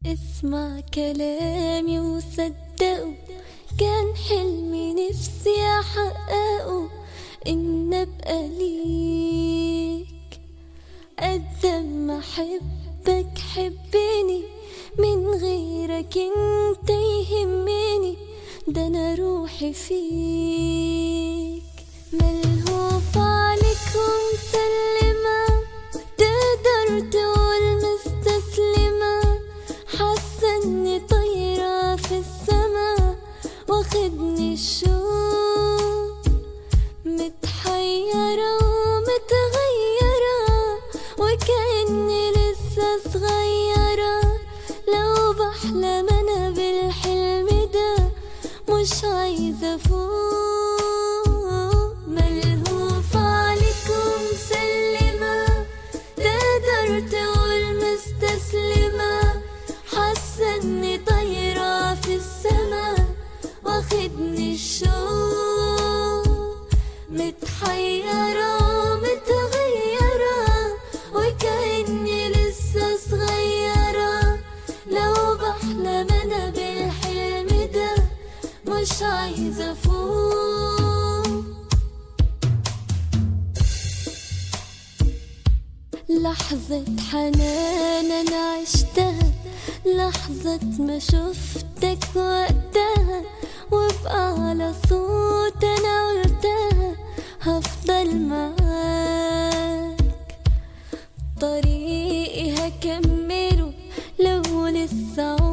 اسمع كلامي وصدقه، كان حلمي نفسي احققه، ان ابقى ليك قد ما احبك حبني، من غيرك انت يهمني، ده انا روحي فيك ملهوف عليك ومسلمة، تقدر تقول مستسلمة، حاسة اني طايرة في السما، واخدني الشوق متحيرة ومتغيرة، وكأني لسه صغيرة، لو بحلم انا بالحلم ده مش عايزة افوق. ملهوف عليك ومسلمة، تقدر تقول مستسلمة، حاسة اني طايرة في السما، واخدني الشوق متحيرة ومتغيرة، وكأني لسه صغيرة، لو بحلم انا بالحلم ده مش عايزة افوق. لحظة حنان انا عشتها، لحظة ما شفتك وقتها، وابقى على صوت انا قلتها، هفضل معاك طريقي هكمله، لو لسه